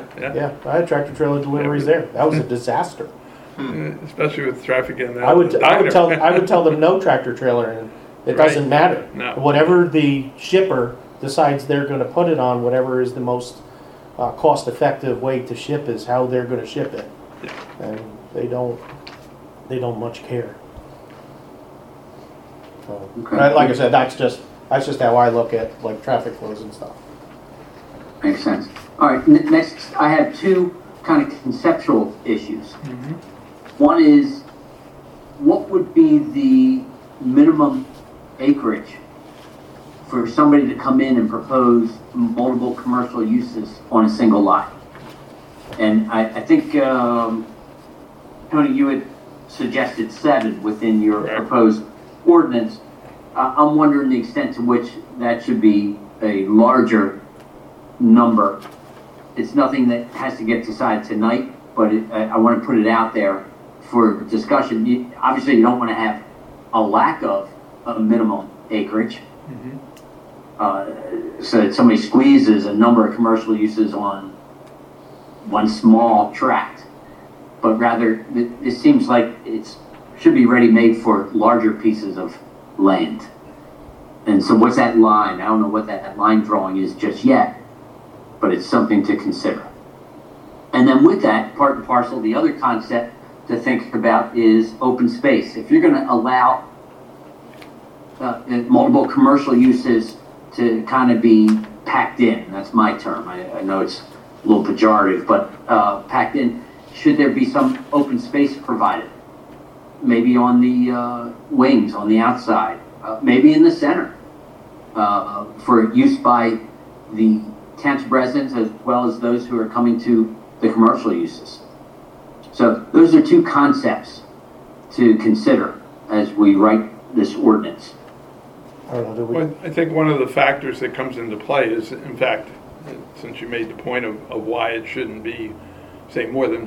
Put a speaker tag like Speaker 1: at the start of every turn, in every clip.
Speaker 1: Yeah, I had tractor trailer deliveries there. That was a disaster.
Speaker 2: Especially with traffic in there.
Speaker 1: I would tell them no tractor trailer, and it doesn't matter.
Speaker 2: No.
Speaker 1: Whatever the shipper decides they're going to put it on, whatever is the most cost-effective way to ship is how they're going to ship it, and they don't much care. So, like I said, that's just how I look at like traffic flows and stuff.
Speaker 3: Makes sense. All right, next I have two kind of conceptual issues. One is, what would be the minimum acreage for somebody to come in and propose multiple commercial uses on a single lot? And I think, Tony, you had suggested 7 within your proposed ordinance. I'm wondering the extent to which that should be a larger number. It's nothing that has to get decided tonight, but I want to put it out there for discussion. Obviously, you don't want to have a lack of a minimum acreage. So that somebody squeezes a number of commercial uses on one small tract, but rather it seems like it should be ready-made for larger pieces of land. And so what's that line? I don't know what that line drawing is just yet, but it's something to consider. And then with that, part and parcel, the other concept to think about is open space. If you're going to allow multiple commercial uses to kind of be packed in, that's my term. I know it's a little pejorative, but packed in, should there be some open space provided? Maybe on the wings, on the outside, maybe in the center, for use by the township residents as well as those who are coming to the commercial uses. So those are two concepts to consider as we write this ordinance.
Speaker 2: Well, I think one of the factors that comes into play is, in fact, since you made the point of why it shouldn't be, say, more than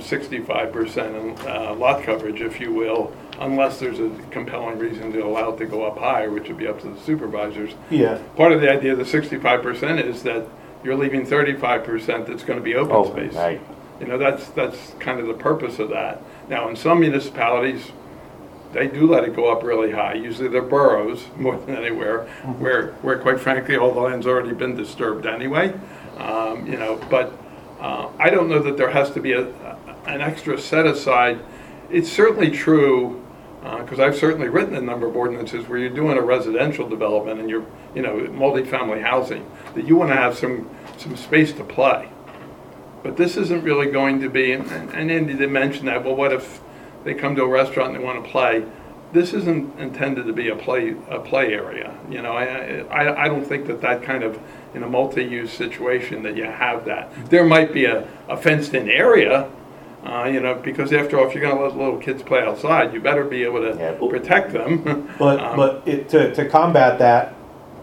Speaker 2: 65% lot coverage, if you will, unless there's a compelling reason to allow it to go up higher, which would be up to the supervisors.
Speaker 1: Yeah.
Speaker 2: Part of the idea of the 65% is that you're leaving 35% that's going to be open space.
Speaker 1: Right.
Speaker 2: You know, that's kind of the purpose of that. Now, in some municipalities, they do let it go up really high. Usually they're boroughs more than anywhere, where quite frankly all the land's already been disturbed anyway. You know, but I don't know that there has to be an extra set aside. It's certainly true, because I've certainly written a number of ordinances where you're doing a residential development and you're, you know, multifamily housing, that you want to have some space to play. But this isn't really going to be, and Andy did mention that, well, what if they come to a restaurant and they want to play? This isn't intended to be a play area. You know, I don't think that kind of, in a multi-use situation, that you have that. There might be a fenced-in area, you know, because after all, if you're going to let little kids play outside, you better be able to protect them.
Speaker 1: But to combat that,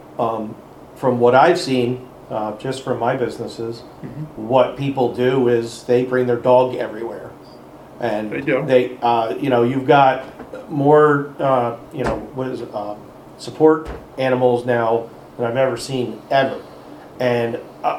Speaker 1: from what I've seen, just from my businesses, what people do is they bring their dog everywhere, and
Speaker 2: they do.
Speaker 1: You know, you've got more, you know, support animals now than I've ever seen ever, and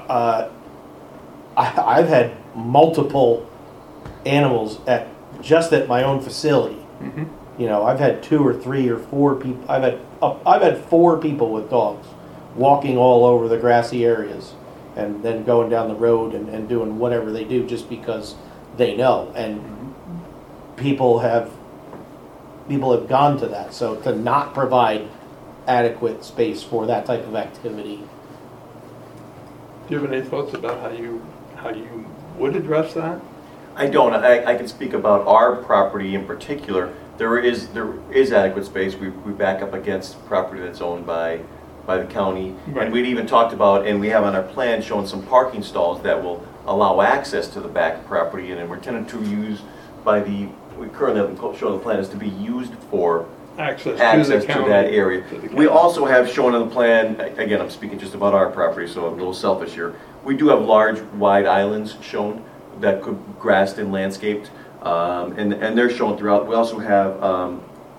Speaker 1: I've had multiple animals at my own facility. You know, I've had 2 or 3 or 4 people. I've had 4 people with dogs walking all over the grassy areas and then going down the road and doing whatever they do just because they know. And people have gone to that. So to not provide adequate space for that type of activity.
Speaker 2: Do you have any thoughts about how you would address that?
Speaker 4: I don't. I can speak about our property in particular. There is adequate space. We back up against property that's owned by the county. Right. And we'd even talked about, and we have on our plan shown some parking stalls that will allow access to the back property, and we're intended to use we currently have them shown the plan is to be used for access to that area. We also have shown on the plan, again, I'm speaking just about our property, so I'm a little selfish here. We do have large, wide islands shown that could grassed and landscaped, and they're shown throughout. We also have,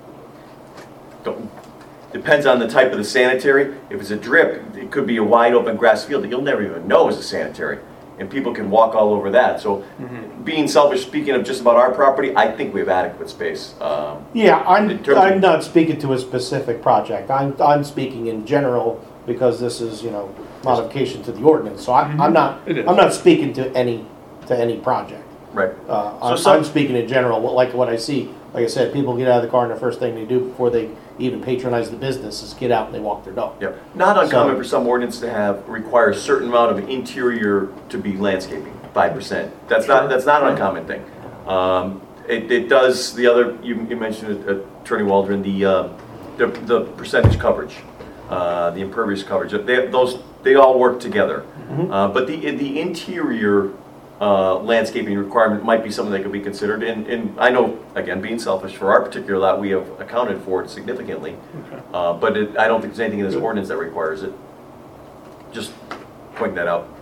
Speaker 4: depends on the type of the sanitary. If it's a drip, it could be a wide open grass field that you'll never even know is a sanitary. and people can walk all over that. So being selfish, speaking of just about our property, I think we have adequate space.
Speaker 1: Yeah,
Speaker 4: In terms of-
Speaker 1: I'm not speaking to a specific project. I'm speaking in general because this is, modification to the ordinance. So I'm not
Speaker 2: It is.
Speaker 1: I'm not speaking to any project.
Speaker 4: Right.
Speaker 1: I'm speaking in general, like what I see. Like I said, people get out of the car and the first thing they do before they even patronize the business is get out and they walk their dog.
Speaker 4: Yep. Not uncommon
Speaker 1: So-
Speaker 4: for some ordinance to require a certain amount of interior to be landscaping, 5%. That's not an uncommon thing. It does, you mentioned it, Attorney Waldron, the percentage coverage, the impervious coverage, they all work together. But the interior landscaping requirement might be something that could be considered, and I know, again, being selfish, for our particular lot, we have accounted for it significantly. But I don't think there's anything in this ordinance that requires it. Just pointing that out.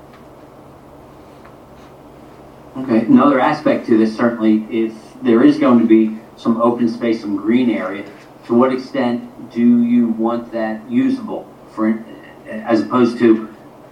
Speaker 3: Okay, another aspect to this, certainly, if there is going to be some open space, some green area, to what extent do you want that usable as opposed to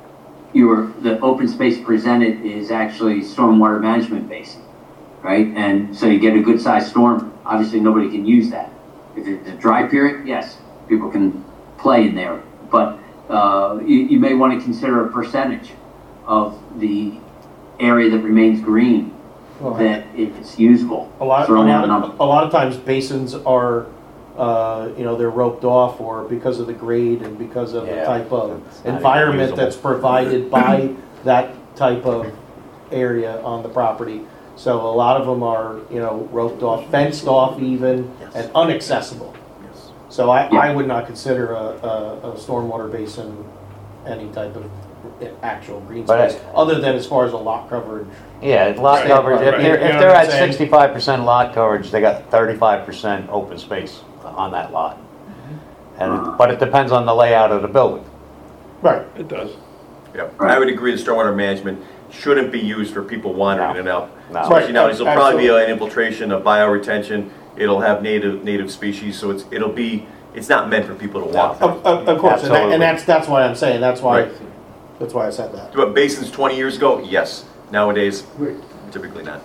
Speaker 3: the open space presented is actually stormwater management basin, right? And so you get a good sized storm, obviously nobody can use that. If it's a dry period, yes, people can play in there, but you may want to consider a percentage of the area that remains green that it's usable.
Speaker 1: A lot of times basins are, they're roped off, or because of the grade and because of the type of environment that's provided by that type of area on the property. So a lot of them are, roped off, fenced off even, and inaccessible. So I would not consider a stormwater basin any type of actual green space, other than as far as a lot coverage.
Speaker 5: Yeah, lot coverage, if
Speaker 1: Right.
Speaker 5: they're,
Speaker 1: You know
Speaker 5: if
Speaker 1: what
Speaker 5: they're
Speaker 1: I'm
Speaker 5: at
Speaker 1: saying?
Speaker 5: 65% lot coverage, they got 35% open space on that lot. But it depends on the layout of the building.
Speaker 1: Right.
Speaker 2: It does.
Speaker 4: Yep. I would agree that stormwater management shouldn't be used for people wandering in and out.
Speaker 5: No.
Speaker 4: Especially nowadays, there'll probably be
Speaker 1: Absolutely.
Speaker 4: an infiltration, a bioretention, it'll have native species, so it's not meant for people to walk through.
Speaker 1: Of course,
Speaker 5: Absolutely.
Speaker 1: and that's why I'm saying, that's why
Speaker 4: Right.
Speaker 1: I said that.
Speaker 4: But basins 20 years ago, yes. Nowadays, typically not.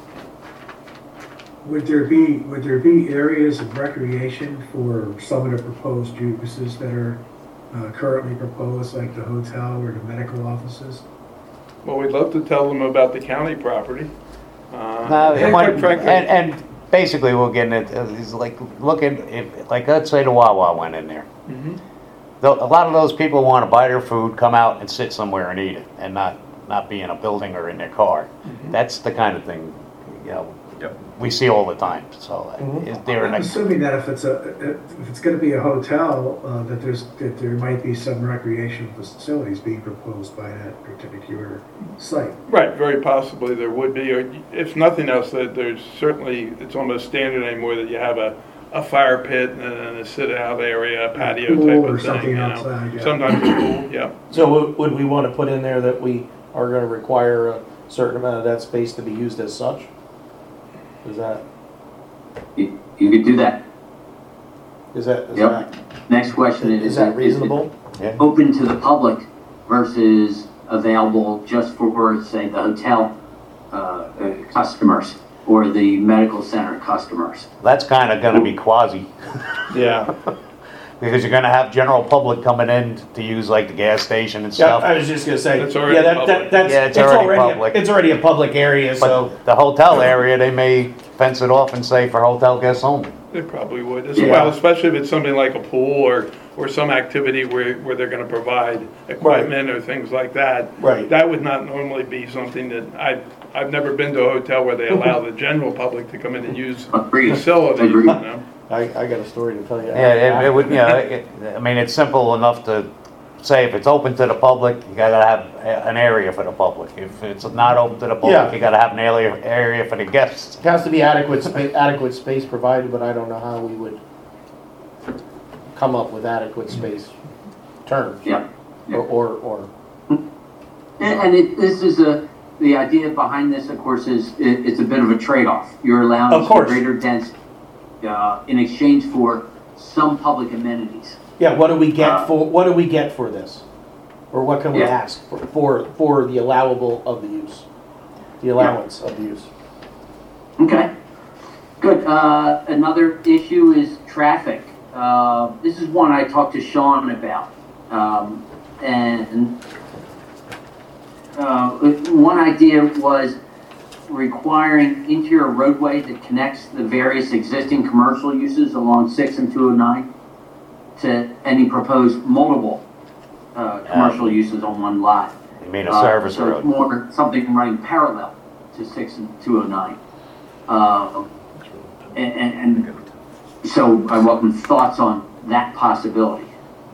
Speaker 6: Would there be areas of recreation for some of the proposed uses that are currently proposed, like the hotel or the medical offices?
Speaker 2: Well, we'd love to tell them about the county property.
Speaker 5: No,
Speaker 2: And quite frankly,
Speaker 5: and basically we'll get into, it's like, let's say the Wawa went in there. A lot of those people want to buy their food, come out and sit somewhere and eat it, and not be in a building or in their car. That's the kind of thing,
Speaker 4: Yep.
Speaker 5: we see all the time, so is there
Speaker 6: I'm
Speaker 5: an,
Speaker 6: assuming that if it's going to be a hotel, that there might be some recreational facilities being proposed by that particular site.
Speaker 2: right, very possibly there would be, or if nothing else, that there's certainly, it's almost standard anymore that you have a fire pit and a sit-out area, a patio
Speaker 6: Pool
Speaker 2: type
Speaker 6: or
Speaker 2: of thing,
Speaker 6: something outside, yeah.
Speaker 2: Sometimes a pool, yeah.
Speaker 1: So would we want to put in there that we are going to require a certain amount of that space to be used as such? Is that,
Speaker 3: You could do that.
Speaker 1: is that,
Speaker 3: Yep. Next question
Speaker 1: is that reasonable?
Speaker 5: yeah?
Speaker 3: Open to the public versus available just for, say, the hotel customers or the medical center customers?
Speaker 5: That's kind of going to be quasi,
Speaker 1: Yeah.
Speaker 5: because you're going to have general public coming in to use like the gas station and
Speaker 1: Yeah,
Speaker 5: stuff.
Speaker 1: I was just going to say,
Speaker 2: It's already
Speaker 1: yeah,
Speaker 2: public.
Speaker 1: that's,
Speaker 5: Yeah, it's already public.
Speaker 1: It's already a public area, so.
Speaker 5: But the hotel area, they may fence it off and say for hotel guests only.
Speaker 2: They probably would as
Speaker 3: Yeah.
Speaker 2: well, especially if it's something like a pool or some activity where they're gonna provide equipment or things like that.
Speaker 1: Right.
Speaker 2: That would not normally be something that I've never been to a hotel where they allow the general public to come in and use
Speaker 3: Agreed.
Speaker 2: facilities,
Speaker 3: Agreed.
Speaker 1: I got a story to tell you.
Speaker 5: Yeah, it would, I mean, it's simple enough to say if it's open to the public, you gotta have an area for the public. If it's not open to the
Speaker 1: Yeah.
Speaker 5: public, you gotta have an area for the guests.
Speaker 1: It has to be adequate space provided, but I don't know how we would come up with adequate space terms.
Speaker 3: Yeah.
Speaker 1: Or
Speaker 3: This is the idea behind this, of course, is it's a bit of a trade-off. You're allowing
Speaker 1: Of course.
Speaker 3: greater density in exchange for some public amenities.
Speaker 1: yeah, what do we get for this? Or what can we
Speaker 3: Yeah.
Speaker 1: ask for the allowable of the use? the allowance of use.
Speaker 3: Okay, good. Another issue is traffic. This is one I talked to Sean about. One idea was requiring interior roadway that connects the various existing commercial uses along 6 and 209 to any proposed multiple commercial uses on one lot.
Speaker 5: You mean a service
Speaker 3: so
Speaker 5: road?
Speaker 3: It's more something running parallel to 6 and 209. And so I welcome thoughts on that possibility.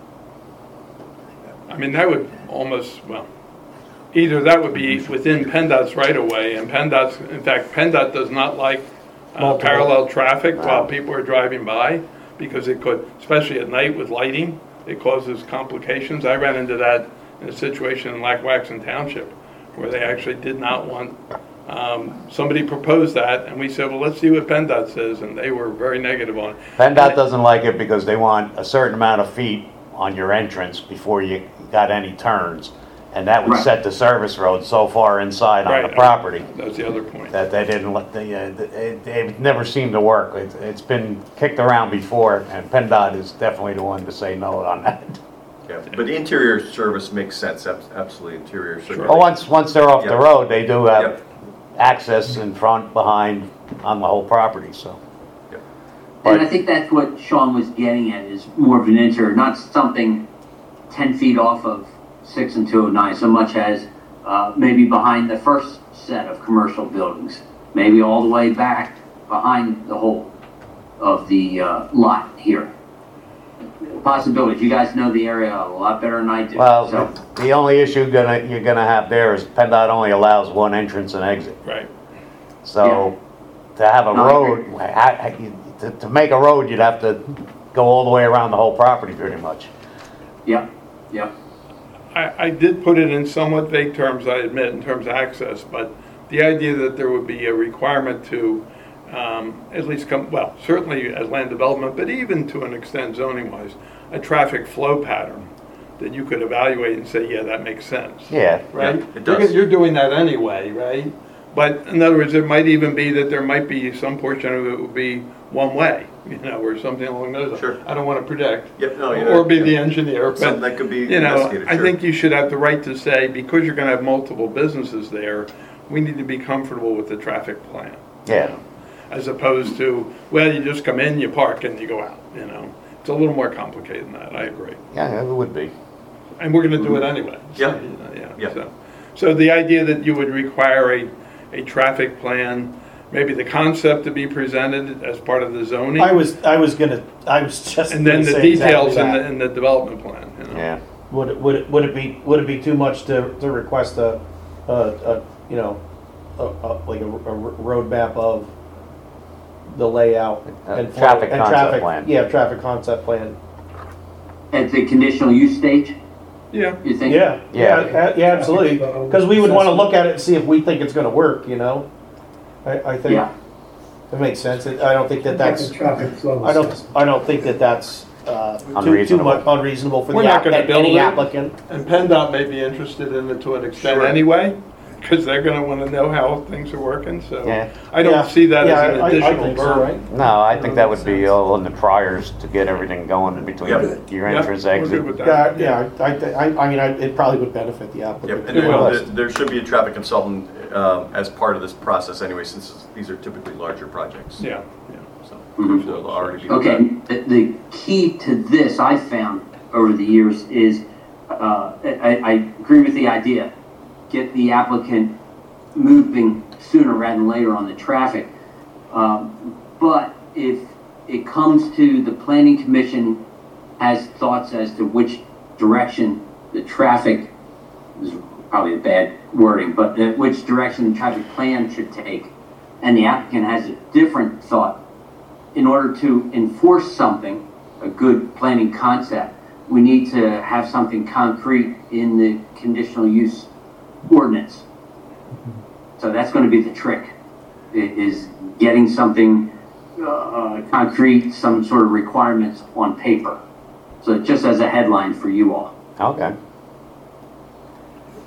Speaker 2: I mean, that would almost, well, either that would be within PennDOT's right of way, and in fact, PennDOT does not like parallel traffic while people are driving by, because it could, especially at night with lighting, it causes complications. I ran into that in a situation in Lackawaxen Township, where they actually did not want, somebody proposed that, and we said, well, let's see what PennDOT says, and they were very negative on it.
Speaker 5: PennDOT doesn't like it because they want a certain amount of feet on your entrance before you got any turns. And that would
Speaker 3: Right.
Speaker 5: set the service road so far inside on the
Speaker 2: Right.
Speaker 5: property
Speaker 2: That's the other point.
Speaker 5: that they didn't let, it never seemed to work. It's been kicked around before, and PennDOT is definitely the one to say no on that.
Speaker 4: Yeah, but interior service makes sense, absolutely, interior service.
Speaker 5: But once they're off the
Speaker 4: Yep.
Speaker 5: road, they do have
Speaker 4: Yep.
Speaker 5: access in front, behind, on the whole property, so.
Speaker 4: Yep.
Speaker 3: And I think that's what Sean was getting at, is more of an interior, not something 10 feet off of 6 and 209, so much as maybe behind the first set of commercial buildings, maybe all the way back behind the whole of the lot here. Possibilities. You guys know the area a lot better than I do.
Speaker 5: Well,
Speaker 3: so,
Speaker 5: the only issue you're gonna have there is PennDOT only allows one entrance and exit.
Speaker 2: Right.
Speaker 5: So to have a
Speaker 3: No, I
Speaker 5: road, to make a road, you'd have to go all the way around the whole property pretty much.
Speaker 3: yep.
Speaker 2: I did put it in somewhat vague terms, I admit, in terms of access, but the idea that there would be a requirement to at least certainly as land development, but even to an extent zoning-wise, a traffic flow pattern that you could evaluate and say, yeah, that makes sense.
Speaker 5: Yeah.
Speaker 2: Right?
Speaker 4: Yeah, it does.
Speaker 2: You're doing that anyway, right? But in other words, it might even be that there might be some portion of it would be one way, or something along those lines.
Speaker 4: Sure.
Speaker 2: I don't want to predict.
Speaker 4: Yep, no,
Speaker 2: Or be
Speaker 4: yeah.
Speaker 2: the engineer, but,
Speaker 4: Something that could be investigated,
Speaker 2: I
Speaker 4: sure.
Speaker 2: think you should have the right to say, because you're going to have multiple businesses there, we need to be comfortable with the traffic plan.
Speaker 5: Yeah.
Speaker 2: As opposed to, well, you just come in, you park, and you go out, It's a little more complicated than that, I agree.
Speaker 5: Yeah, it would be.
Speaker 2: And we're going to do it anyway.
Speaker 4: Yeah.
Speaker 2: So,
Speaker 4: Yeah.
Speaker 2: So the idea that you would require a traffic plan, maybe the concept to be presented as part of the zoning,
Speaker 1: I was just.
Speaker 2: and then
Speaker 1: gonna
Speaker 2: the
Speaker 1: say exactly
Speaker 2: details
Speaker 1: that.
Speaker 2: in the development plan.
Speaker 5: Yeah.
Speaker 1: Would it be too much to request a roadmap of the layout and flow-
Speaker 5: Traffic
Speaker 1: and
Speaker 5: concept plan.
Speaker 1: Yeah, traffic concept plan.
Speaker 3: At the conditional use stage,
Speaker 2: Yeah.
Speaker 3: you think?
Speaker 1: Yeah,
Speaker 5: Yeah.
Speaker 1: yeah, absolutely. Because we would want to look at it and see if we think it's going to work. I think
Speaker 3: Yeah.
Speaker 1: it makes sense. I don't think that's.
Speaker 6: Traffic flow
Speaker 1: I
Speaker 6: assessment.
Speaker 1: don't think that's too
Speaker 5: Unreasonable.
Speaker 1: much unreasonable for
Speaker 2: We're not gonna build
Speaker 1: any
Speaker 2: it.
Speaker 1: applicant.
Speaker 2: And PennDOT may be interested in it to an extent
Speaker 4: Sure.
Speaker 2: anyway, because they're going to want to know how things are working, so
Speaker 5: Yeah.
Speaker 2: I don't
Speaker 1: Yeah.
Speaker 2: see that
Speaker 1: Yeah,
Speaker 2: as an
Speaker 1: I
Speaker 2: additional
Speaker 1: think so,
Speaker 2: burden.
Speaker 1: right?
Speaker 5: No, I think that would be all in the priors to get everything going in between
Speaker 4: Yep.
Speaker 5: your
Speaker 2: Yeah,
Speaker 5: entrance,
Speaker 2: we're
Speaker 5: exit.
Speaker 2: good with that.
Speaker 1: Yeah, I mean, it probably would benefit the applicant.
Speaker 4: Yep, and
Speaker 2: It will.
Speaker 4: there should be a traffic consultant as part of this process anyway, since these are typically larger projects.
Speaker 2: Yeah,
Speaker 4: So,
Speaker 3: Mhm.
Speaker 4: so they'll already be.
Speaker 3: Okay, the key to this I found over the years is, I agree with the idea, get the applicant moving sooner rather than later on the traffic. But if it comes to the planning commission has thoughts as to which direction the traffic, this is probably a bad wording, but which direction the traffic plan should take, and the applicant has a different thought, in order to enforce something, a good planning concept, we need to have something concrete in the conditional use ordinance. So that's going to be the trick, is getting something concrete, some sort of requirements on paper. So just as a headline for you all.
Speaker 5: Okay.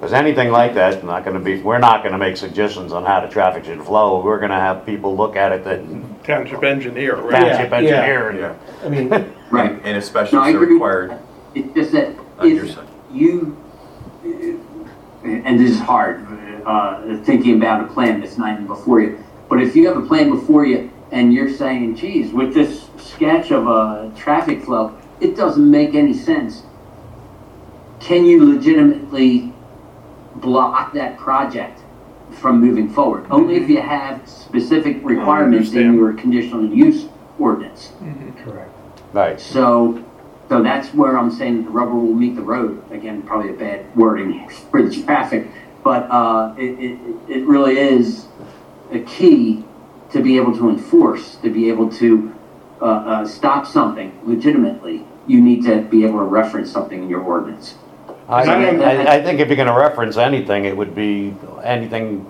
Speaker 5: Because anything like that, we're not gonna make suggestions on how the traffic should flow. We're gonna have people look at it that
Speaker 2: Township engineer, right?
Speaker 5: township
Speaker 1: Yeah,
Speaker 5: engineer. and-
Speaker 4: Yeah,
Speaker 1: I mean,
Speaker 3: Right.
Speaker 4: and
Speaker 3: No,
Speaker 4: especially
Speaker 3: I
Speaker 4: if they're
Speaker 3: agree.
Speaker 4: required
Speaker 3: It's just that
Speaker 4: on your
Speaker 3: if
Speaker 4: side.
Speaker 3: you, and this is hard, thinking about a plan that's not even before you, but if you have a plan before you and you're saying, geez, with this sketch of a traffic flow, it doesn't make any sense. Can you legitimately block that project from moving forward? Only if you have specific requirements in
Speaker 2: understand.
Speaker 3: your conditional use ordinance.
Speaker 6: Correct.
Speaker 5: Right.
Speaker 3: So that's where I'm saying the rubber will meet the road. Again, probably a bad wording for the traffic, but it really is a key to be able to enforce, to be able to stop something legitimately. You need to be able to reference something in your ordinance.
Speaker 5: I think if you're gonna reference anything, it would be any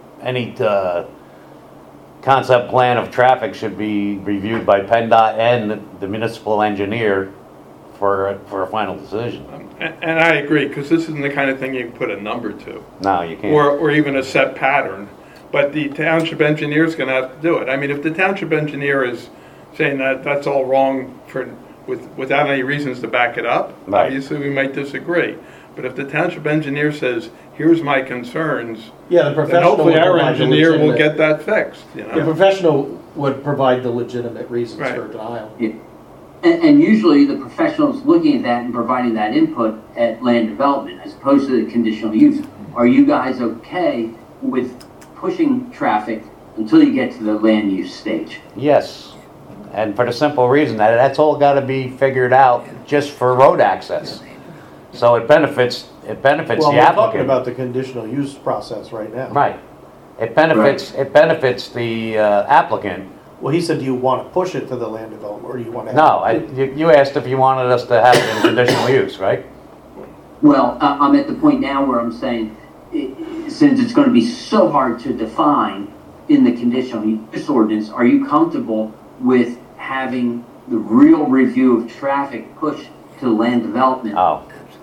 Speaker 5: concept plan of traffic should be reviewed by PennDOT and the municipal engineer for a final decision.
Speaker 2: And I agree, because this isn't the kind of thing you can put a number to,
Speaker 5: No, you can't.
Speaker 2: or even a set pattern. But the township engineer is going to have to do it. I mean, if the township engineer is saying that that's all wrong without any reasons to back it up,
Speaker 5: Right.
Speaker 2: obviously we might disagree. But if the township engineer says, here's my concerns,
Speaker 1: yeah, the
Speaker 2: then
Speaker 1: professional
Speaker 2: hopefully
Speaker 1: would
Speaker 2: our
Speaker 1: provide the
Speaker 2: engineer will
Speaker 1: legitimate-
Speaker 2: get that fixed, you
Speaker 1: The
Speaker 2: know?
Speaker 1: professional would provide the legitimate reasons
Speaker 2: Right.
Speaker 1: for denial.
Speaker 3: And usually the professionals looking at that and providing that input at land development as opposed to the conditional use. Are you guys okay with pushing traffic until you get to the land use stage?
Speaker 5: Yes, and for the simple reason that that's all gotta be figured out just for road access. So it benefits
Speaker 1: Well,
Speaker 5: the
Speaker 1: we're talking
Speaker 5: applicant.
Speaker 1: about the conditional use process right now.
Speaker 5: Right. It benefits the applicant.
Speaker 1: Well, he said, do you want to push it to the land development, or do you want to?
Speaker 5: No, you asked if you wanted us to have it in conditional use, right?
Speaker 3: Well, I'm at the point now where I'm saying, since it's going to be so hard to define in the conditional use ordinance, are you comfortable with having the real review of traffic pushed to land development?
Speaker 5: Oh.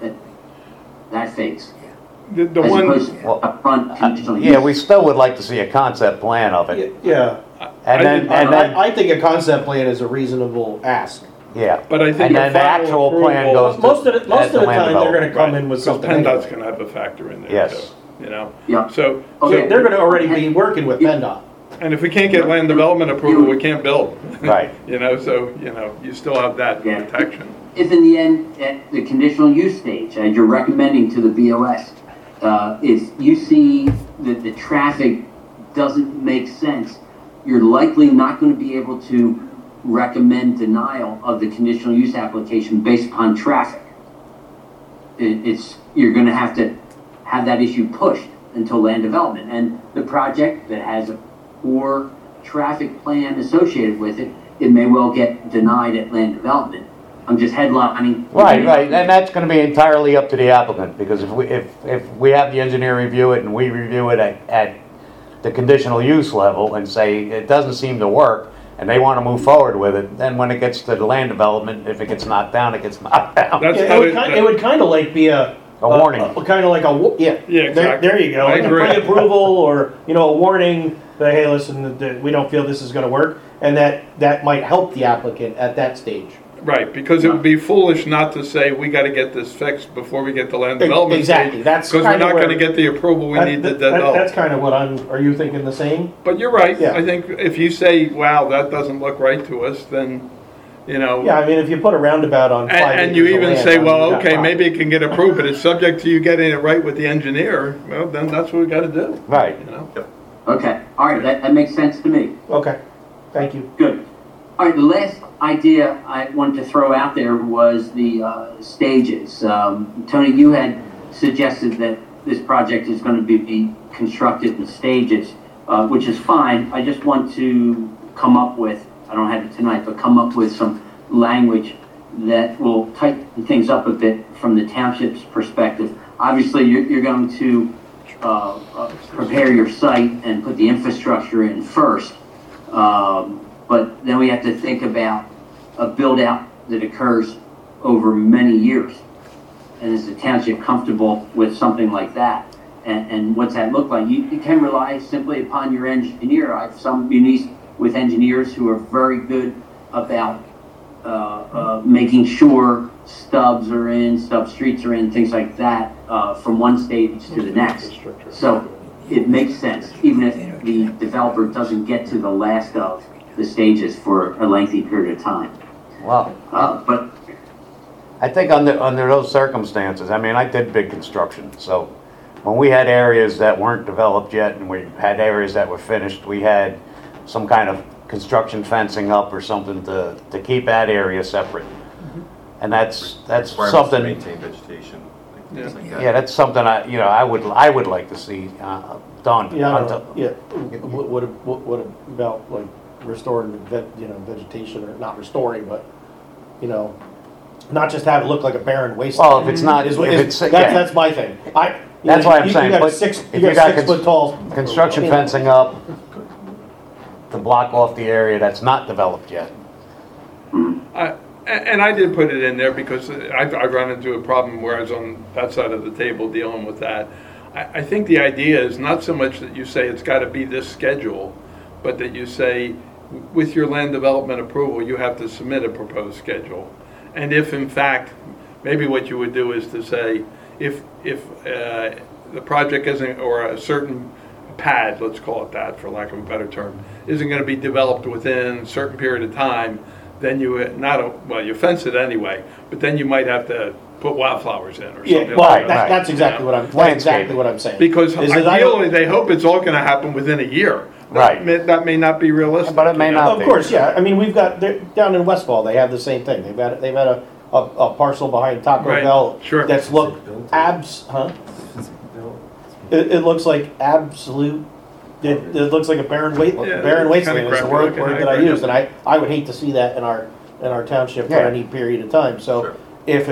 Speaker 3: That phase.
Speaker 2: The
Speaker 3: As
Speaker 2: one,
Speaker 3: opposed to upfront conditional use.
Speaker 5: Yeah, we still would like to see a concept plan of it.
Speaker 1: Yeah,
Speaker 5: And then,
Speaker 1: I think a concept plan is a reasonable ask.
Speaker 5: yeah.
Speaker 2: but I think
Speaker 5: And
Speaker 2: the
Speaker 5: then the
Speaker 2: final
Speaker 5: actual plan
Speaker 2: approval-
Speaker 5: goes to.
Speaker 1: Most of the
Speaker 5: at
Speaker 1: time,
Speaker 5: land
Speaker 1: they're going to
Speaker 5: development.
Speaker 1: come in with
Speaker 2: Because
Speaker 1: something.
Speaker 2: PennDOT's
Speaker 1: anyway.
Speaker 2: going to have a factor in there
Speaker 5: Yes.
Speaker 2: too, you know?
Speaker 3: Yeah.
Speaker 2: So,
Speaker 3: Okay.
Speaker 1: They're going to already be working with PennDOT.
Speaker 2: and if we can't get land development approval, we can't build.
Speaker 5: Right.
Speaker 2: You know, so, you still have that
Speaker 3: Yeah.
Speaker 2: protection.
Speaker 3: If in the end, at the conditional use stage, as you're recommending to the BOS, if you see that the traffic doesn't make sense, you're likely not going to be able to recommend denial of the conditional use application based upon traffic. You're going to have that issue pushed until land development. And the project that has a poor traffic plan associated with it, it may well get denied at land development. I'm just headlining.
Speaker 5: Right, and that's gonna be entirely up to the applicant, because if we have the engineer review it and we review it at the conditional use level and say it doesn't seem to work, and they wanna move forward with it, then when it gets to the land development, if it gets knocked down, it gets knocked down.
Speaker 2: That's
Speaker 1: Yeah,
Speaker 2: how
Speaker 1: it would kind of like be a
Speaker 5: warning.
Speaker 1: kind of like
Speaker 2: Yeah, exactly.
Speaker 1: There you go.
Speaker 2: I
Speaker 1: Like a
Speaker 2: agree.
Speaker 1: pre-approval, or a warning that, hey, listen, we don't feel this is going to work, and that might help the applicant at that stage.
Speaker 2: Right, because it would be foolish not to say, we got to get this fixed before we get the land development.
Speaker 1: Exactly,
Speaker 2: stage,
Speaker 1: that's
Speaker 2: because we're
Speaker 1: kinda
Speaker 2: not going to
Speaker 1: where-
Speaker 2: get the approval we need to develop.
Speaker 1: That's kind of what are you thinking the same?
Speaker 2: But you're right.
Speaker 1: Yeah.
Speaker 2: I think if you say, wow, that doesn't look right to us, then,
Speaker 1: Yeah, I mean, if you put a roundabout on 5
Speaker 2: and you
Speaker 1: acres of
Speaker 2: even
Speaker 1: land,
Speaker 2: say,
Speaker 1: I mean,
Speaker 2: well,
Speaker 1: you got
Speaker 2: okay,
Speaker 1: a
Speaker 2: maybe it can get approved, but it's subject to you getting it right with the engineer, well, then that's what we got to do.
Speaker 5: Right.
Speaker 2: You know?
Speaker 3: Okay, all right, that makes sense to me.
Speaker 1: problem. Okay, thank you.
Speaker 3: Good. All right, the last idea I wanted to throw out there was the stages. Tony, you had suggested that this project is going to be constructed in stages, which is fine. I just want to come up with, I don't have it tonight, but come up with some language that will tighten things up a bit from the township's perspective. Obviously, you're going to prepare your site and put the infrastructure in first. But then we have to think about a build-out that occurs over many years. And is the township comfortable with something like that? and what's that look like? You can rely simply upon your engineer. I have some munis with engineers who are very good about making sure stubs are in, stub streets are in, things like that, from one stage to the next. So it makes sense, even if the developer doesn't get to the last of the stages for a lengthy period of time.
Speaker 5: Well,
Speaker 3: But
Speaker 5: I think under those circumstances, I mean, I did big construction, so when we had areas that weren't developed yet and we had areas that were finished, we had some kind of construction fencing up or something to keep that area separate. And that's
Speaker 4: Requirements to
Speaker 5: something,
Speaker 4: maintain vegetation, like things like that.
Speaker 5: yeah, that's something I would like to see done.
Speaker 1: Yeah, I don't know. Yeah. What about like restoring vegetation, or not restoring, but not just have it look like a barren wasteland.
Speaker 5: Well, if it's not,
Speaker 1: That's my thing.
Speaker 5: That's why I'm saying,
Speaker 1: you got
Speaker 5: but
Speaker 1: six,
Speaker 5: if
Speaker 1: you
Speaker 5: you
Speaker 1: got
Speaker 5: got
Speaker 1: 6 foot tall
Speaker 5: construction fencing up to block off the area that's not developed yet.
Speaker 2: And I did put it in there because I run into a problem where I was on that side of the table dealing with that. I think the idea is not so much that you say it's got to be this schedule, but that you say with your land development approval, you have to submit a proposed schedule. And if in fact, maybe what you would do is to say, if the project isn't, or a certain pad, let's call it that for lack of a better term, isn't going to be developed within a certain period of time, then you you fence it anyway, but then you might have to put wildflowers in or something.
Speaker 1: Yeah, well,
Speaker 2: like that.
Speaker 1: that's exactly what I'm saying.
Speaker 2: Because
Speaker 1: Is that
Speaker 2: ideally, they hope it's all going to happen within a year.
Speaker 5: Right.
Speaker 2: That may not be realistic.
Speaker 5: But it may not.
Speaker 1: Of course, yeah. I mean, we've got down in Westfall, they have the same thing. They've had a parcel behind Taco
Speaker 2: Right,
Speaker 1: Bell
Speaker 2: sure.
Speaker 1: that's looked It looks like absolute. It looks like a barren wasteland.
Speaker 2: Yeah,
Speaker 1: Barren
Speaker 2: it's
Speaker 1: wasteland
Speaker 2: kinda
Speaker 1: is the
Speaker 2: crappy
Speaker 1: word
Speaker 2: looking,
Speaker 1: that I
Speaker 2: I agree.
Speaker 1: used, and I would hate to see that in our township for
Speaker 5: Yeah.
Speaker 1: any period of time. So
Speaker 4: Sure.
Speaker 1: if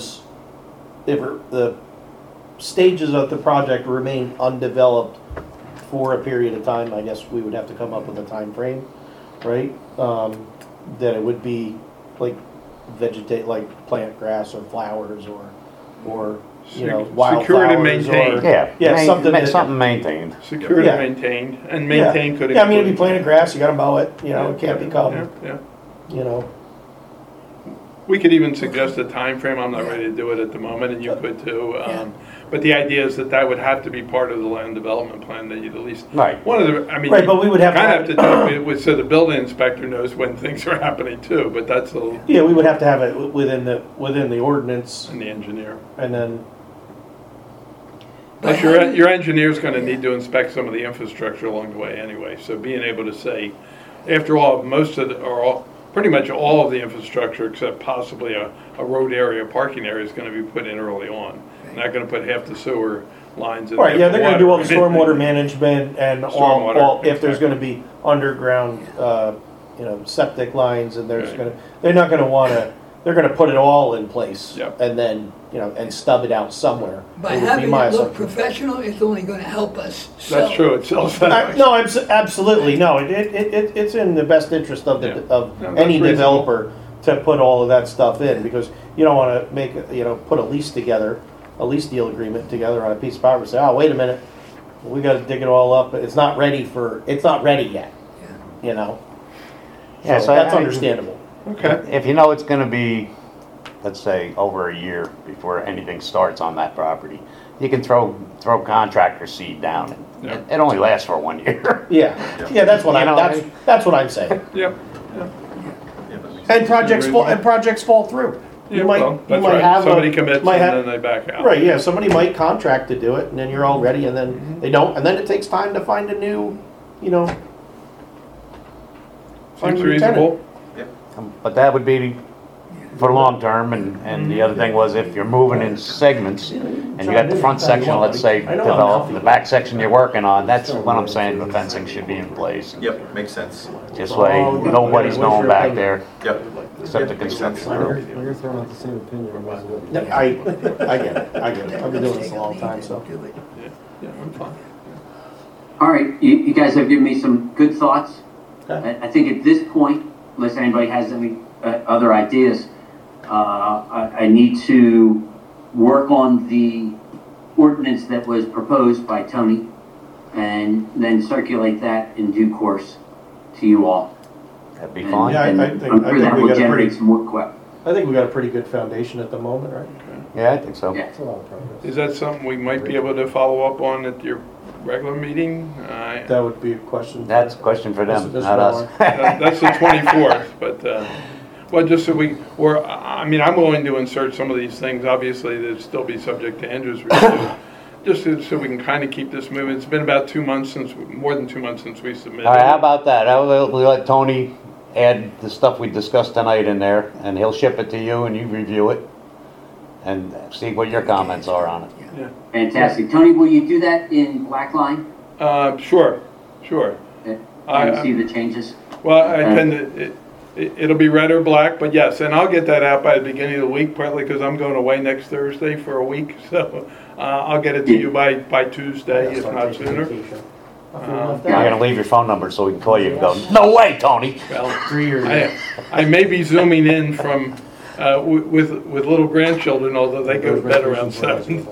Speaker 1: the stages of the project remain undeveloped for a period of time, I guess we would have to come up with a time frame, right? That it would be like plant grass or flowers or wildflowers.
Speaker 2: Secured and maintained.
Speaker 5: Yeah,
Speaker 1: something
Speaker 5: maintained.
Speaker 2: Secured
Speaker 1: Yeah.
Speaker 2: and maintained, and maintained could include.
Speaker 1: Yeah, I mean, if you planted grass, you gotta mow it, it can't become,
Speaker 2: Yeah. We could even suggest a time frame. I'm not ready to do it at the moment, and you could too. But the idea is that would have to be part of the land development plan, that you'd at least.
Speaker 5: Right.
Speaker 1: Right, but we would have to
Speaker 2: kind of have to do it so the building inspector knows when things are happening too, but that's a,
Speaker 1: yeah, we would have to have it within the ordinance,
Speaker 2: and the engineer.
Speaker 1: and then,
Speaker 2: Plus, your engineer's gonna need to inspect some of the infrastructure along the way anyway, so being able to say, after all, pretty much all of the infrastructure, except possibly a road area, parking area, is gonna be put in early on. They're not gonna put half the sewer lines in.
Speaker 1: right, yeah,
Speaker 2: half the
Speaker 1: they're gonna do all the
Speaker 2: water.
Speaker 1: stormwater management and all,
Speaker 2: Stormwater,
Speaker 1: if there's
Speaker 2: exactly.
Speaker 1: gonna be underground, septic lines, and
Speaker 2: Right.
Speaker 1: they're not gonna wanna, they're gonna put it all in place.
Speaker 2: Yep.
Speaker 1: And then, and stub it out somewhere.
Speaker 7: By
Speaker 1: It would be
Speaker 7: having
Speaker 1: my
Speaker 7: it look
Speaker 1: assumption.
Speaker 7: professional, it's only gonna help us sell.
Speaker 2: That's true, it sells that.
Speaker 1: No, absolutely, no, it's in the best interest of
Speaker 2: Yeah.
Speaker 1: of
Speaker 2: No, that's
Speaker 1: any
Speaker 2: reasonable.
Speaker 1: developer to put all of that stuff in, because you don't wanna put a lease deal agreement together on a piece of property, say, oh, wait a minute, we gotta dig it all up, it's not ready yet,
Speaker 5: Yeah,
Speaker 1: So
Speaker 5: so
Speaker 1: that's
Speaker 5: I-
Speaker 1: understandable.
Speaker 2: Okay,
Speaker 5: If you know it's gonna be, let's say, over a year before anything starts on that property, you can throw contractor seed down.
Speaker 2: Yeah.
Speaker 5: It only lasts for 1 year.
Speaker 1: Yeah, that's what
Speaker 5: You
Speaker 1: that's what I'm saying.
Speaker 2: yep.
Speaker 4: Yeah, that makes sense.
Speaker 1: And projects fall through.
Speaker 2: Yeah, well, that's
Speaker 1: might
Speaker 2: right.
Speaker 1: have
Speaker 2: Somebody commits and
Speaker 1: might have-
Speaker 2: then they back out.
Speaker 1: Right, yeah, somebody might contract to do it, and then you're all ready, and then they don't, and then it takes time to find a new, find
Speaker 2: Seems
Speaker 1: a new tenant.
Speaker 2: reasonable.
Speaker 5: But that would be for long term, and the other thing was if you're moving in segments, and you got the front section, let's say, developed, and the back section you're working on, that's what I'm saying, the fencing should be in place.
Speaker 4: Yep, makes sense.
Speaker 5: Just like nobody's going back there
Speaker 4: Yep.
Speaker 5: except the
Speaker 4: Yep, makes sense.
Speaker 5: construction crew.
Speaker 8: You're throwing out the same opinion.
Speaker 1: No, I get it. I've been doing this a long time, so.
Speaker 2: Yeah, I'm fine.
Speaker 3: All right, you guys have given me some good thoughts.
Speaker 1: Okay.
Speaker 3: I think at this point, unless anybody has any other ideas, I need to work on the ordinance that was proposed by Tony and then circulate that in due course to you all.
Speaker 5: That'd be
Speaker 3: And-
Speaker 5: fine.
Speaker 1: Yeah,
Speaker 3: and
Speaker 1: I think
Speaker 3: I'm sure that
Speaker 1: we
Speaker 3: will
Speaker 1: got a
Speaker 3: generate
Speaker 1: pretty-
Speaker 3: some more questions.
Speaker 1: I think we got a pretty good foundation at the moment, right?
Speaker 5: Yeah, I think so.
Speaker 3: Yeah.
Speaker 1: It's a lot of progress.
Speaker 2: Is that something we might be able to follow up on at your regular meeting?
Speaker 1: That would be a question.
Speaker 5: That's a question for them,
Speaker 1: Mr.
Speaker 5: not us.
Speaker 2: That's the 24th, but, well, just so I mean, I'm willing to insert some of these things. Obviously, they'd still be subject to Andrew's review. Just so we can kind of keep this moving. It's been about more than 2 months since we submitted.
Speaker 5: All right, how
Speaker 2: it.
Speaker 5: about that? We let Tony add the stuff we discussed tonight in there, and he'll ship it to you, and you review it, and see what your comments are on it.
Speaker 2: Yeah.
Speaker 3: Fantastic. Tony, will you do that in black line?
Speaker 2: Sure.
Speaker 3: And see the changes?
Speaker 2: Well, I tend to, it'll be red or black, but yes, and I'll get that out by the beginning of the week, partly because I'm going away next Thursday for a week, so I'll get it to you by Tuesday, if not sooner.
Speaker 5: You're gonna leave your phone number so we can call you and go, no way, Tony!
Speaker 2: Well,
Speaker 1: 3 years.
Speaker 2: I may be zooming in from, with little grandchildren, although they go to bed around 7,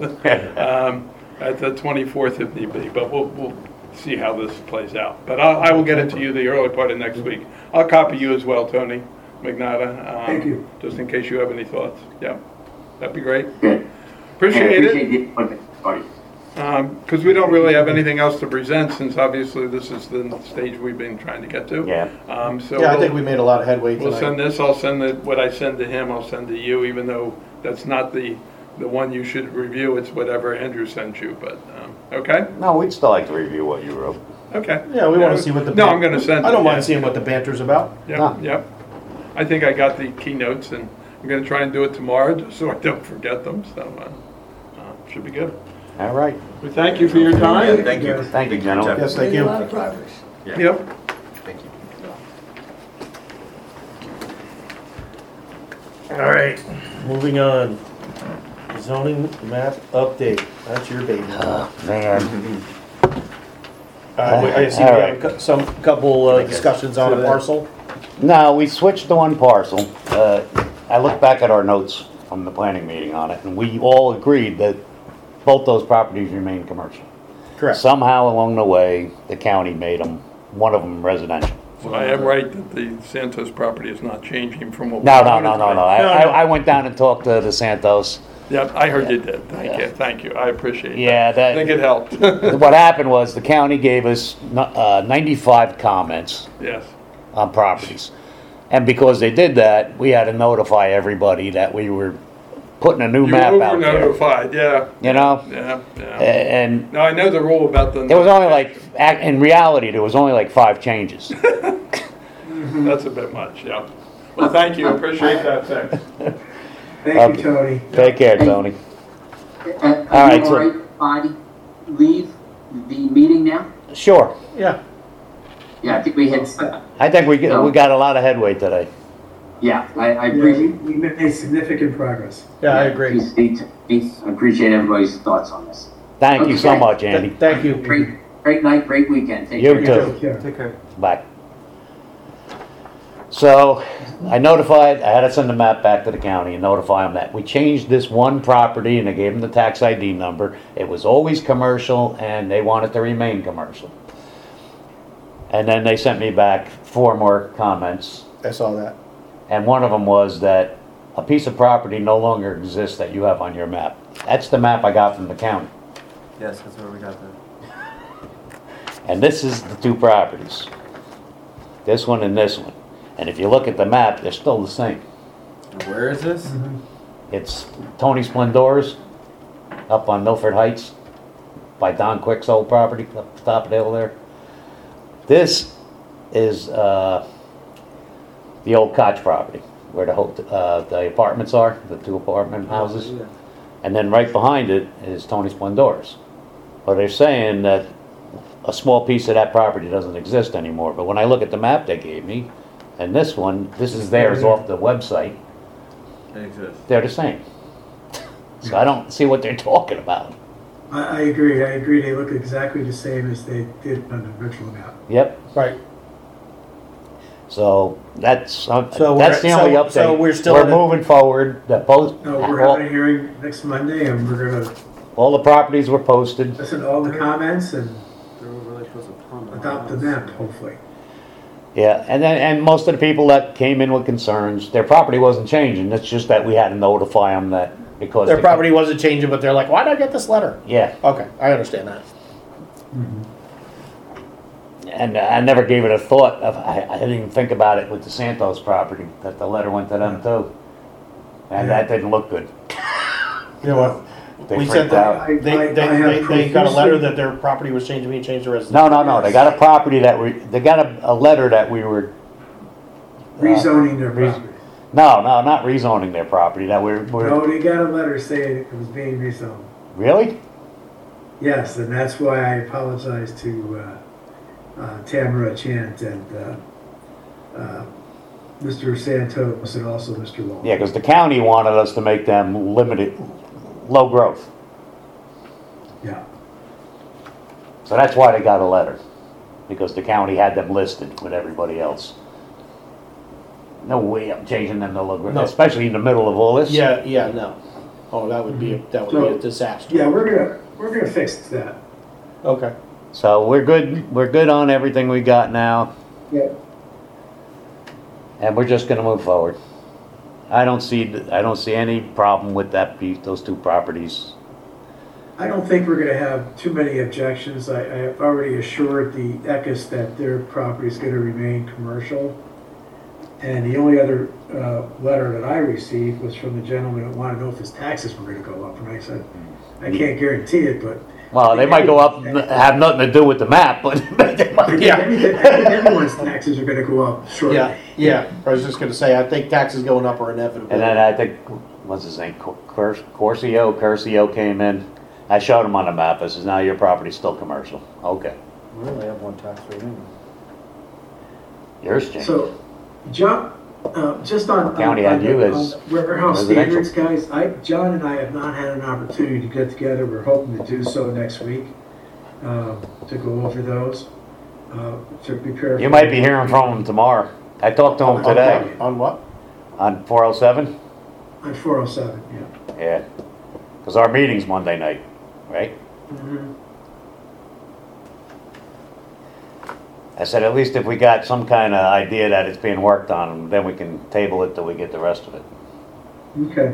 Speaker 2: at the 24th if need be, but we'll see how this plays out. But I will get it to you the early part of next week. I'll copy you as well, Tony Magnata.
Speaker 6: Thank you.
Speaker 2: Just in case you have any thoughts. Yeah, that'd be great.
Speaker 3: Good.
Speaker 2: Appreciate it.
Speaker 3: the input, buddy.
Speaker 2: Because we don't really have anything else to present, since obviously this is the stage we've been trying to get to.
Speaker 5: Yeah.
Speaker 2: So
Speaker 1: Yeah, I think we made a lot of headway
Speaker 2: we'll
Speaker 1: tonight.
Speaker 2: send this. I'll send what I send to him. I'll send to you, even though that's not the one you should review. It's whatever Andrew sends you. But okay,
Speaker 5: No, we'd still like to review what you wrote.
Speaker 2: okay.
Speaker 1: Yeah, we want to see what the.
Speaker 2: No, I'm going to send.
Speaker 1: I don't
Speaker 2: it,
Speaker 1: mind
Speaker 2: yeah.
Speaker 1: seeing what the banter's about.
Speaker 2: Yep,
Speaker 5: No.
Speaker 2: yep. I think I got the keynotes, and I'm going to try and do it tomorrow, just so I don't forget them. So should be good.
Speaker 5: All right.
Speaker 2: We thank you for your time.
Speaker 4: Thank you.
Speaker 5: Thank you, gentlemen.
Speaker 1: Yes, thank
Speaker 7: Made a
Speaker 1: you.
Speaker 7: lot of progress.
Speaker 2: Yep.
Speaker 4: Thank you.
Speaker 1: All right, moving on. Zoning map update. That's your baby.
Speaker 5: Man.
Speaker 1: I see we
Speaker 5: all
Speaker 1: have some couple discussions on a parcel.
Speaker 5: No, we switched to one parcel. I looked back at our notes from the planning meeting on it, and we all agreed that both those properties remain commercial.
Speaker 1: Correct.
Speaker 5: Somehow along the way, the county made them, one of them residential.
Speaker 2: So I am right that the Santos property is not changing from what.
Speaker 5: No.
Speaker 2: we wanted to be.
Speaker 5: I went down and talked to the Santos.
Speaker 2: Yep, I heard you did. Thank you. I appreciate that.
Speaker 5: Yeah,
Speaker 2: I think it helped.
Speaker 5: what happened was the county gave us 95 comments
Speaker 2: Yes.
Speaker 5: on properties. And because they did that, we had to notify everybody that we were putting a new
Speaker 2: You
Speaker 5: map
Speaker 2: were
Speaker 5: out there.
Speaker 2: over-notified, yeah.
Speaker 5: You know?
Speaker 2: Yeah.
Speaker 5: And
Speaker 2: Now, I know the rule about the.
Speaker 5: there was only in reality, there was only like 5 changes.
Speaker 2: That's a bit much, yeah. Well, thank you. Appreciate that, thanks.
Speaker 6: Thank you, Tony.
Speaker 5: Take care, Tony.
Speaker 3: All
Speaker 5: right,
Speaker 3: right,
Speaker 5: so-
Speaker 3: if I leave the meeting now?
Speaker 5: Sure.
Speaker 1: Yeah.
Speaker 3: Yeah, I think we had,
Speaker 5: I think we got a lot of headway today.
Speaker 3: yeah, I
Speaker 6: Yeah,
Speaker 3: appreciate.
Speaker 6: we made significant progress.
Speaker 1: Yeah, I agree.
Speaker 3: I appreciate everybody's thoughts on this.
Speaker 5: Thank you so
Speaker 3: Okay.
Speaker 5: much, Andy.
Speaker 1: Thank you.
Speaker 3: Great night, great weekend. Take
Speaker 5: You
Speaker 3: care.
Speaker 5: too.
Speaker 6: Take care.
Speaker 1: Take care.
Speaker 5: Bye. So I had to send the map back to the county and notify them that we changed this one property, and I gave them the tax ID number. It was always commercial and they want it to remain commercial. And then they sent me back 4 more comments,
Speaker 1: I saw that.
Speaker 5: and one of them was that a piece of property no longer exists that you have on your map. That's the map I got from the county.
Speaker 8: Yes, that's where we got that.
Speaker 5: And this is the 2 properties. This one and this one. And if you look at the map, they're still the same.
Speaker 8: Where is this?
Speaker 5: It's Tony Splendor's up on Milford Heights by Don Quick's old property up the top of the hill there. This is the old Koch property where the apartments are, the 2 apartment houses.
Speaker 8: Yeah.
Speaker 5: And then right behind it is Tony Splendor's. Well, they're saying that a small piece of that property doesn't exist anymore. But when I look at the map they gave me, and this one, this is theirs off the website,
Speaker 8: It exists.
Speaker 5: they're the same. So I don't see what they're talking about.
Speaker 6: I agree. They look exactly the same as they did on the virtual map.
Speaker 5: Yep.
Speaker 1: Right.
Speaker 5: So that's
Speaker 1: So
Speaker 5: the only
Speaker 1: so
Speaker 5: update.
Speaker 1: we're still
Speaker 5: we're
Speaker 1: in it.
Speaker 5: moving forward. The both.
Speaker 6: No, we're having a hearing next Monday, and we're gonna
Speaker 5: All the properties were posted.
Speaker 6: Listen to all the comments and
Speaker 8: There were really close to Palm
Speaker 6: adopt the map, hopefully.
Speaker 5: Yeah, and most of the people that came in with concerns, their property wasn't changing. It's just that we had to notify them that because
Speaker 1: Their property wasn't changing, but they're like, why did I get this letter?
Speaker 5: Yeah,
Speaker 1: Okay, I understand that.
Speaker 5: and I never gave it a thought. I didn't even think about it with the Santos property that the letter went to them too, and that didn't look good.
Speaker 1: You know what?
Speaker 5: They
Speaker 1: We
Speaker 5: freaked
Speaker 1: sent
Speaker 5: out.
Speaker 1: them, they got a letter that their property was changing, we changed the residence.
Speaker 5: No. They got a property they got a letter that we were.
Speaker 6: Rezoning their
Speaker 5: re-
Speaker 6: property.
Speaker 5: No, not rezoning their property. That we're
Speaker 6: No, they got a letter saying it was being rezoned.
Speaker 5: really.
Speaker 6: Yes, and that's why I apologize to Tamara Chant and Mr. Santos and also Mr. Long.
Speaker 5: Yeah, because the county wanted us to make them limited, low growth.
Speaker 6: Yeah.
Speaker 5: So that's why they got a letter, because the county had them listed with everybody else. No way I'm changing them to low growth,
Speaker 1: No.
Speaker 5: especially in the middle of all this.
Speaker 1: Yeah, no. Oh, that would be a disaster.
Speaker 6: Yeah, we're gonna fix that.
Speaker 1: Okay.
Speaker 5: So we're good on everything we got now,
Speaker 6: Yeah.
Speaker 5: and we're just gonna move forward. I don't see any problem with those two properties.
Speaker 6: I don't think we're gonna have too many objections. I have already assured the Eckes that their property is gonna remain commercial. And the only other letter that I received was from the gentleman that wanted to know if his taxes were gonna go up. And I said, I can't guarantee it, but.
Speaker 5: Well, they might go up, and have nothing to do with the map, but they might.
Speaker 6: I think everyone's taxes are gonna go up shortly.
Speaker 1: Yeah. I was just gonna say, I think taxes going up are inevitable.
Speaker 5: And then I think, what's his name, Curcio came in. I showed him on the map. I says, now your property's still commercial. Okay.
Speaker 8: We only have one tax rating.
Speaker 5: Yours changed.
Speaker 6: So, John, just on
Speaker 5: County had you as
Speaker 6: warehouse
Speaker 5: residential.
Speaker 6: standards, guys. John and I have not had an opportunity to get together. We're hoping to do so next week to go over those to prepare.
Speaker 5: You might be hearing from him tomorrow. I talked to him today
Speaker 1: On what?
Speaker 5: on 407.
Speaker 6: On 407, yeah.
Speaker 5: Yeah. Because our meeting's Monday night, right?
Speaker 6: Mhm.
Speaker 5: I said, at least if we got some kind of idea that it's being worked on, then we can table it till we get the rest of it.
Speaker 6: Okay.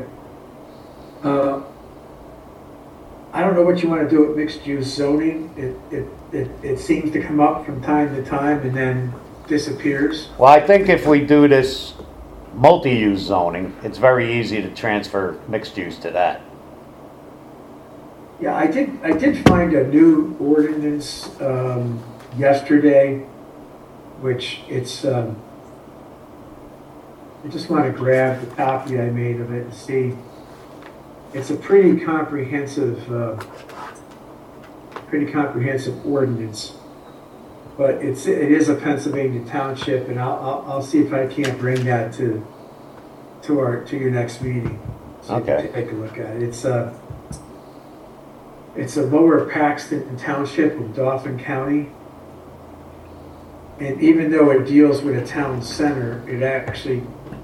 Speaker 6: I don't know what you want to do with mixed-use zoning. It seems to come up from time to time and then disappears.
Speaker 5: Well, I think if we do this multi-use zoning, it's very easy to transfer mixed use to that.
Speaker 6: Yeah, I did find a new ordinance yesterday, which it's, I just want to grab the copy I made of it and see. It's a pretty comprehensive ordinance, but it is a Pennsylvania township, and I'll see if I can't bring that to your next meeting. So you can
Speaker 5: Okay.
Speaker 6: take a look at it. It's a Lower Paxton Township in Dauphin County. And even though it deals with a town center, it actually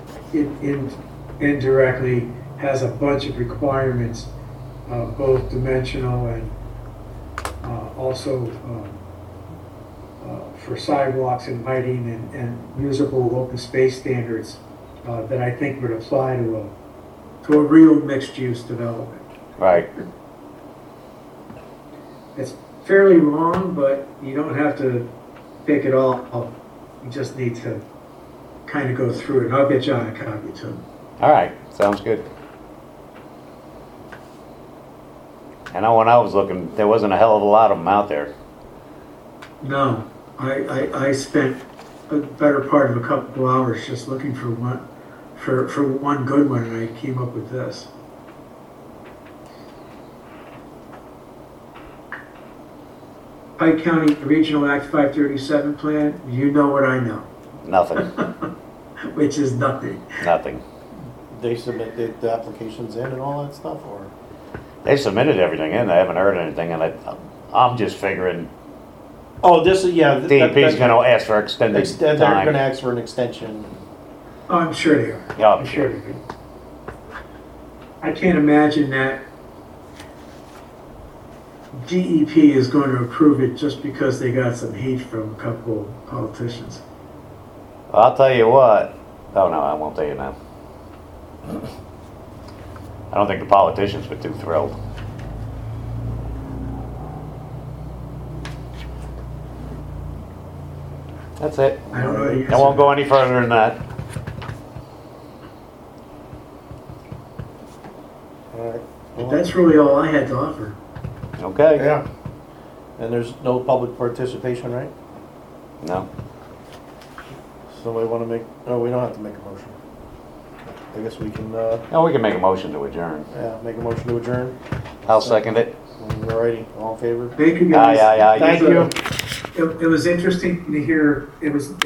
Speaker 6: indirectly has a bunch of requirements, both dimensional and also for sidewalks and lighting and usable open space standards that I think would apply to a real mixed-use development.
Speaker 5: Right.
Speaker 6: It's fairly long, but you don't have to pick it all up. You just need to kind of go through it. And I'll get John a copy too.
Speaker 5: All right. Sounds good. I know when I was looking, there wasn't a hell of a lot of them out there.
Speaker 6: No, I spent a better part of a couple hours just looking for one good one, and I came up with this. Pike County Regional Act 537 plan, you know what I know,
Speaker 5: Nothing.
Speaker 6: which is nothing.
Speaker 5: Nothing.
Speaker 1: They submit the applications in and all that stuff, or?
Speaker 5: They submitted everything in. I haven't heard anything, and I'm just figuring
Speaker 1: Oh, this is, yeah.
Speaker 5: DEP's going to ask for extended
Speaker 1: They're gonna
Speaker 5: time.
Speaker 1: ask for an extension.
Speaker 6: Oh, I'm sure they are.
Speaker 5: Yeah, I'm
Speaker 6: I'm
Speaker 5: sure.
Speaker 6: sure they do. I can't imagine that DEP is going to approve it just because they got some heat from a couple politicians.
Speaker 5: I'll tell you what. Oh no, I won't tell you now. I don't think the politicians were too thrilled. That's it.
Speaker 6: I don't know. the
Speaker 5: I
Speaker 6: answer.
Speaker 5: won't go any further than that.
Speaker 1: All right.
Speaker 6: But that's really all I had to offer.
Speaker 5: Okay?
Speaker 1: Yeah. And there's no public participation, right?
Speaker 5: No.
Speaker 1: Somebody want to make, no, we don't have to make a motion. I guess we can,
Speaker 5: No, we can make a motion to adjourn.
Speaker 1: yeah, make a motion to adjourn.
Speaker 5: I'll second it.
Speaker 1: Alrighty, all in favor?
Speaker 6: Thank you guys.
Speaker 5: Aye, aye, aye.
Speaker 1: Thank you.
Speaker 6: It was interesting to hear, it was